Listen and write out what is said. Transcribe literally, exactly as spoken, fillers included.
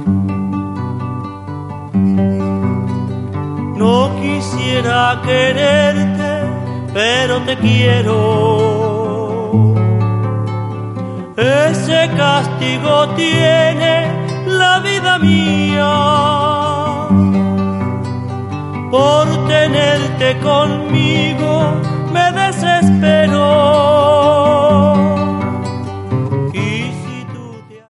No quisiera quererte, pero te quiero. Ese castigo tiene la vida mía. Por tenerte conmigo me desespero.